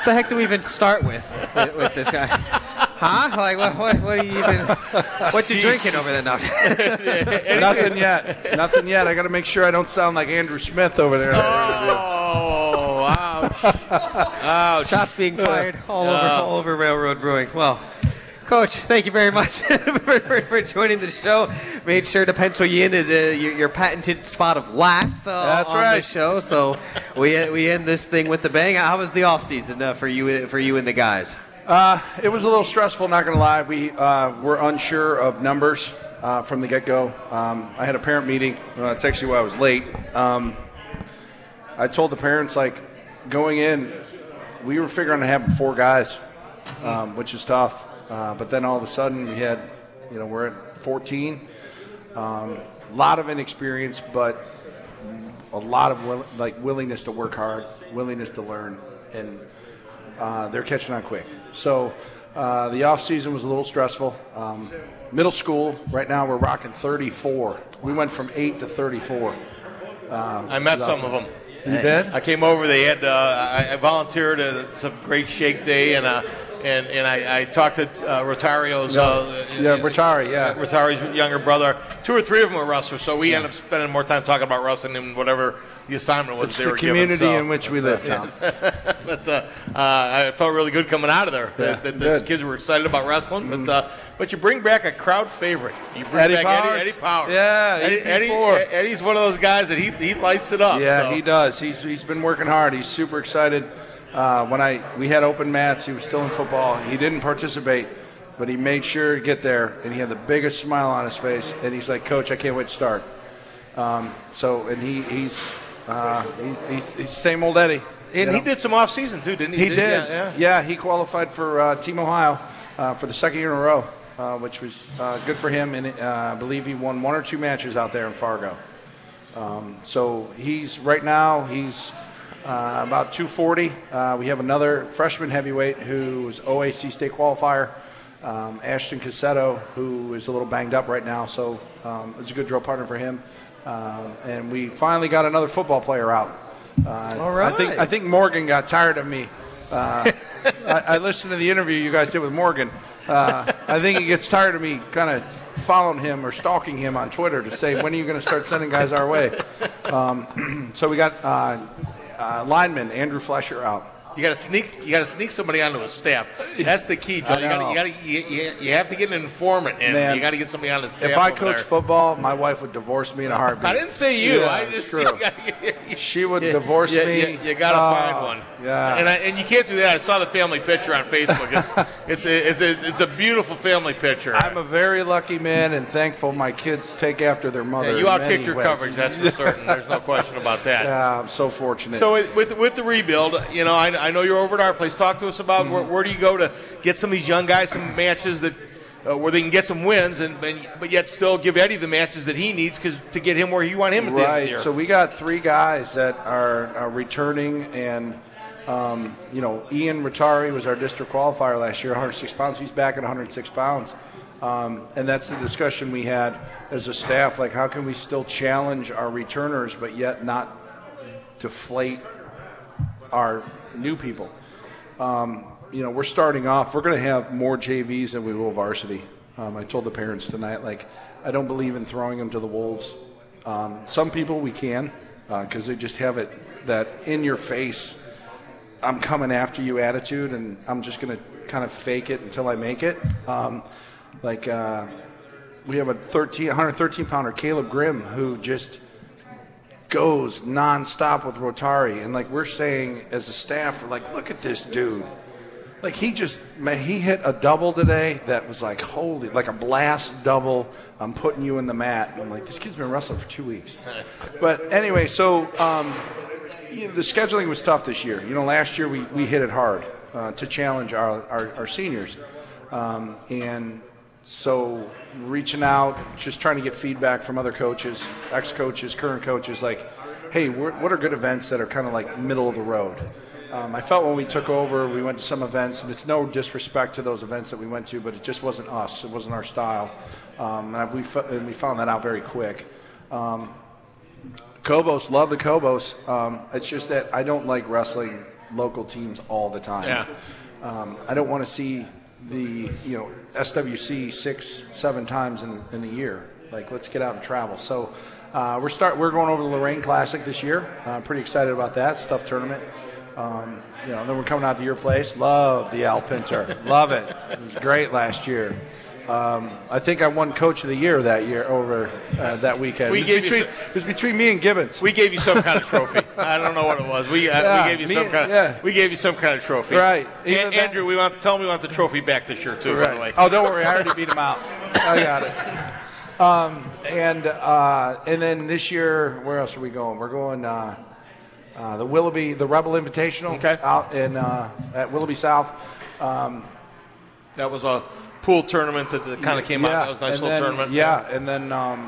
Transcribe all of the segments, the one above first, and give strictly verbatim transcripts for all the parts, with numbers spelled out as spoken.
the heck do we even start with with, with this guy? Huh? Like, what, what, what are you even, what you drinking over there now? Nothing yet. Nothing yet. I got to make sure I don't sound like Andrew Smith over there. Oh, ouch. Ouch. Shots being fired all, over, Uh, all over Railroad Brewing. Well, Coach, thank you very much for, for, for joining the show. Made sure to pencil you in as uh, your, your patented spot of last uh, That's on right. the show. So we we end this thing with the bang. How was the off season uh, for you for you and the guys? Uh, it was a little stressful, not going to lie. We uh, were unsure of numbers uh, from the get-go. Um, I had a parent meeting. Uh, it's actually why I was late. Um, I told the parents, like, going in, we were figuring on having four guys, um, which is tough. Uh, but then all of a sudden we had, you know, we're at fourteen. A um, lot of inexperience, but a lot of will, like willingness to work hard, willingness to learn, and uh, they're catching on quick. So uh, the off season was a little stressful. Um, middle school right now we're rocking thirty-four. We went from eight to thirty-four. Um, I met some awesome. of them. You did? I came over. They had. Uh, I, I volunteered at some great shake day, and uh, and and I, I talked to uh, Rotario's. Uh, Yeah, Rotari, yeah. Rotario's younger brother. Two or three of them were wrestlers, so we ended up spending more time talking about wrestling than whatever the assignment was It's they the were community given. So. in which we live, Tom. But uh, uh, I felt really good coming out of there. Yeah, that, that the good. kids were excited about wrestling. But uh, but you bring back a crowd favorite. You bring Eddie back Powers. Eddie, Eddie Powers. Yeah, Eddie, Eddie, eighty-four. Eddie's one of those guys that he he lights it up. Yeah, so. he does. He's he's been working hard. He's super excited. Uh, when I we had open mats, he was still in football. He didn't participate, but he made sure to get there, and he had the biggest smile on his face. And he's like, "Coach, I can't wait to start." Um, so, and he he's uh, he's, he's he's the same old Eddie. And you he know? did some off season too, didn't he? He did. Yeah, yeah. Yeah, he qualified for uh, Team Ohio uh, for the second year in a row, uh, which was uh, good for him. And uh, I believe he won one or two matches out there in Fargo. Um, so he's right now he's uh, about two forty. Uh, we have another freshman heavyweight who is O A C state qualifier, um, Ashton Cassetto, who is a little banged up right now. So um, it's a good drill partner for him. Um, and we finally got another football player out. Uh, All right. I think I think Morgan got tired of me. Uh, I, I listened to the interview you guys did with Morgan. Uh, I think he gets tired of me kind of following him or stalking him on Twitter to say, when are you going to start sending guys our way? Um, so we got uh, uh, lineman Andrew Flesher out. You got to sneak. You got to sneak somebody onto a staff. That's the key, Joe. I You got. know. You got. You, you, you have to get an informant, and Man, you got to get somebody on the staff. If I over coach there. football, my wife would divorce me in a heartbeat. I didn't say you. Yeah, I it's just true. You gotta, She would you- divorce you, me. You, you got to Oh, find one. yeah. And I, and you can't do that. I saw the family picture on Facebook. It's it's a, it's a, it's a beautiful family picture. I'm a very lucky man and thankful my kids take after their mother. Yeah, you in outkicked many your ways. coverage. That's for certain. There's no question about that. Yeah, I'm so fortunate. So with with- with the rebuild, you know, I, I know you're over at our place. Talk to us about where, where do you go to get some of these young guys some matches that uh, where they can get some wins, and, and but yet still give Eddie the matches that he needs because to get him where you want him at the end of the Right. year. So we got three guys that are, are returning, and um, you know, Ian Rotari was our district qualifier last year, one hundred six pounds. He's back at one hundred six pounds, um, and that's the discussion we had as a staff. Like, how can we still challenge our returners, but yet not deflate our new people? Um, you know, we're starting off. We're going to have more J Vs than we will varsity. Um, I told the parents tonight, like, I don't believe in throwing them to the wolves. Um, some people we can, because uh, they just have it that in your face, I'm coming after you attitude, and I'm just going to kind of fake it until I make it. Um, like uh, we have a thirteen, one hundred thirteen pounder, Caleb Grimm, who just goes nonstop with Rotari, and like we're saying as a staff, we're like, look at this dude. Like he just, man, he hit a double today that was like, holy, like a blast double. I'm putting you in the mat. And I'm like, this kid's been wrestling for two weeks. But anyway, so um, you know, the scheduling was tough this year. You know, last year we, we hit it hard uh, to challenge our, our, our seniors. Um, and so reaching out, just trying to get feedback from other coaches, ex-coaches, current coaches, like, hey, what are good events that are kind of like middle of the road? Um, I felt when we took over, we went to some events, and it's no disrespect to those events that we went to, but it just wasn't us. It wasn't our style. Um, and, we, and we found that out very quick. Um, Cobos, love the Cobos. Um, it's just that I don't like wrestling local teams all the time. Yeah. Um, I don't want to see the you know S W C six, seven times in in the year. Like, let's get out and travel. So uh, we're start we're going over the Lorraine Classic this year. I'm pretty excited about that stuff tournament. Um, you know, then we're coming out to your place. Love the Al Pinter. Love it. It was great last year. Um, I think I won Coach of the Year that year over uh, that weekend. We it, was gave between, you some, it was between me and Gibbons. We gave you some kind of trophy. I don't know what it was. We, uh, Yeah, we gave you me- some kind. Of, yeah. We gave you some kind of trophy. Right. An- Either that- Andrew, we want tell him we want the trophy back this year too. By the way. Right. Oh, don't worry. I already beat him out. I got it. Um, and uh, and then this year, where else are we going? We're going uh, uh, the Willoughby, the Rebel Invitational, Okay. out in uh, at Willoughby South. Um, That was a pool tournament that, that kind of came out. That was a nice and little then- tournament. Yeah, and then um,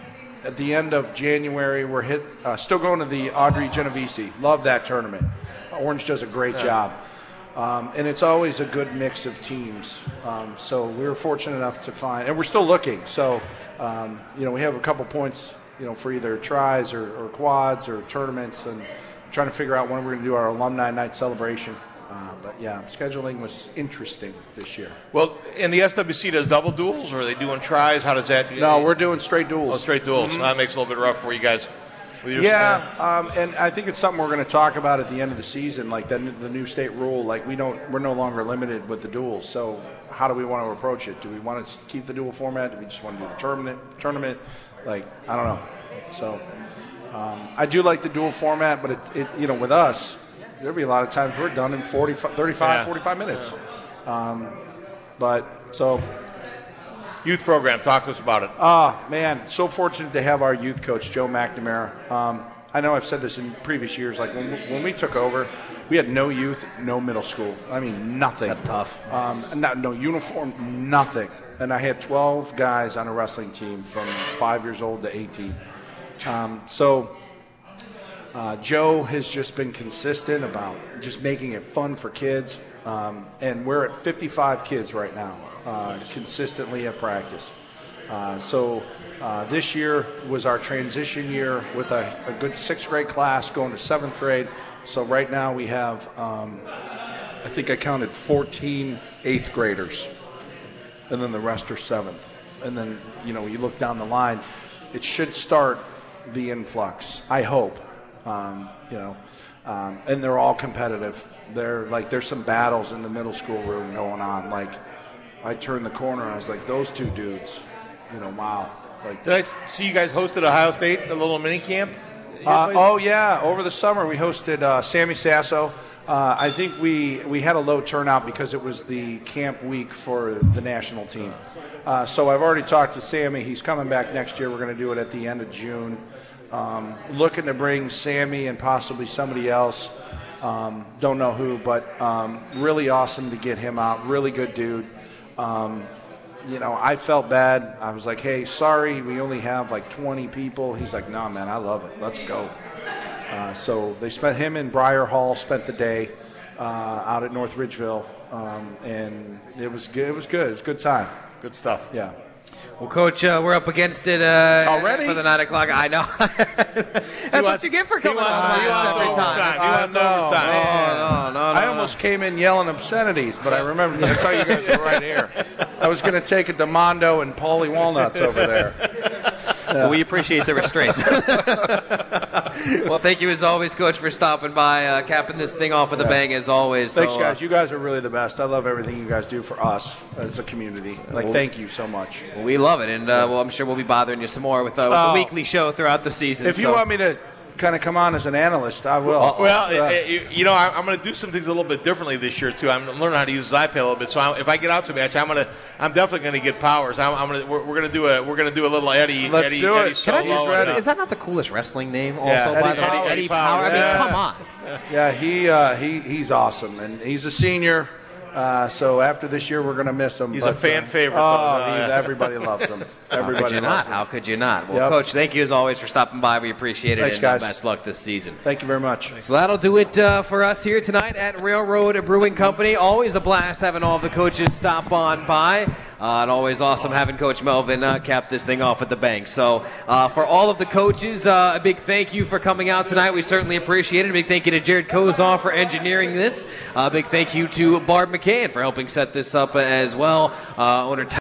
at the end of January, we're hit. Uh, still going to the Audrey Genovese. Love that tournament. Orange does a great Yeah. job, um, and it's always a good mix of teams. Um, so we were fortunate enough to find, and we're still looking. So um, you know, we have a couple points, you know, for either tries or, or quads or tournaments, and trying to figure out when we're going to do our alumni night celebration. Uh, but yeah, scheduling was interesting this year. Well, and the S W C does double duels, or are they doing tries? How does that? No, we're doing straight duels. oh, straight duels. That makes it a little bit rough for you guys. with your- Yeah, um, and I think it's something we're going to talk about at the end of the season, like the, the new state rule. Like we don't, we're no longer limited with the duels. So how do we want to approach it? Do we want to keep the dual format? Do we just want to do the tournament? Tournament? Like I don't know. So um, I do like the dual format, but it, it, you know, with us, there'll be a lot of times we're done in forty, thirty-five, Yeah. forty-five minutes. Um, but so. Youth program. Talk to us about it. Oh, man, so fortunate to have our youth coach, Joe McNamara. Um, I know I've said this in previous years. Like, when we, when we took over, we had no youth, no middle school. I mean, nothing. That's tough. Um, not, no uniform, nothing. And I had twelve guys on a wrestling team from five years old to eighteen. Um, so uh, Joe has just been consistent about just making it fun for kids. Um, and we're at fifty-five kids right now, uh, consistently at practice. Uh, so uh, this year was our transition year with a, a good sixth grade class going to seventh grade. So right now we have, um, I think I counted fourteen eighth graders, and then the rest are seventh. And then, you know, you look down the line, it should start the influx, I hope, um, you know, um, and they're all competitive. They're like, there's some battles in the middle school room going on. Like, I turned the corner and I was like, those two dudes, you know, wow. Like, Did I see you guys hosted Ohio State, a little mini camp? at your Uh, place? oh yeah, over the summer we hosted uh, Sammy Sasso. Uh, I think we we had a low turnout because it was the camp week for the national team. Uh, so I've already talked to Sammy. He's coming back next year. We're going to do it at the end of June. Um, looking to bring Sammy and possibly somebody else. Um, don't know who, but um, really awesome to get him out. Really good dude. Um, you know, I felt bad. I was like, hey, sorry, we only have like twenty people. He's like, no, man, I love it. Let's go. Uh, so they spent him in Briar Hall, spent the day uh, out at North Ridgeville, um, and it was good. It was good. It was a good time. Good stuff. Yeah. Well, Coach, uh, we're up against it uh, Already? for the nine o'clock. I know. That's what you get for coming he wants, on he last wants every overtime. time. He wants I know, overtime. man. No, no, no. I almost came in yelling obscenities, but I remember I saw you guys were right here. I was going to take it to Mondo and Paulie Walnuts over there. Well, we appreciate the restraints. Well, thank you as always, Coach, for stopping by, uh, capping this thing off with a bang as always. Thanks, So, uh, guys. You guys are really the best. I love everything you guys do for us as a community. Like, thank you so much. Well, we love it, and uh, well, I'm sure we'll be bothering you some more with, uh, with Oh. the weekly show throughout the season. If you so. want me to kind of come on as an analyst, I will. Well, Uh, it- it- you know, I- I'm going to do some things a little bit differently this year too. I'm learning how to use his iPad a little bit. So I, if I get out to a match, I'm going to, I'm definitely going to get powers. I'm, I'm going to, we're, we're going to do a, we're going to do a little Eddie. Let's Eddie, do it. Eddie Can I Solo just and, ready. uh, Is that not the coolest wrestling name? Also, Yeah, by Eddie the way, Powers. Eddie Eddie Powers. I mean, Powers, come on. Yeah, he uh, he he's awesome, and he's a senior. Uh, so after this year, we're going to miss him. He's but, a fan uh, favorite. Oh, though. he- everybody loves him. Everybody How could you loves not? him. How could you not? Well, Yep. Coach, thank you as always for stopping by. We appreciate it. Thanks, and uh, guys. best luck this season. Thank you very much. So that'll do it uh, for us here tonight at Railroad Brewing Company. Always a blast having all the coaches stop on by. Uh, and always awesome having Coach Melvin uh, cap this thing off at the bank. So uh, for all of the coaches, uh, a big thank you for coming out tonight. We certainly appreciate it. A big thank you to Jared Kozov for engineering this. A big thank you to Barb McCann for helping set this up as well. Uh, owner